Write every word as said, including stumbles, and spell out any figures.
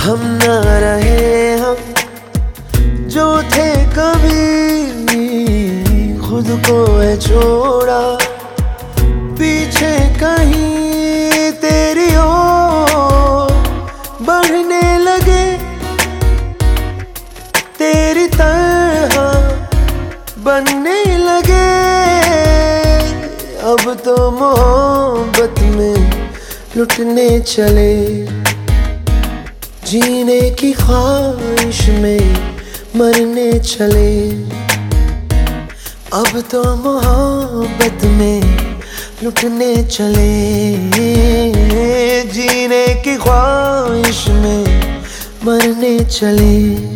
हम ना रहे हम जो थे कभी, खुद को है छोड़ा पीछे कहीं तेरी ओर बढ़ने लगे, तेरी तरह बनने लगे। अब तो मोहब्बत में लुटने चले, जीने की ख्वाहिश में मरने चले। अब तो मोहब्बत में लुटने चले, जीने की ख्वाहिश में मरने चले।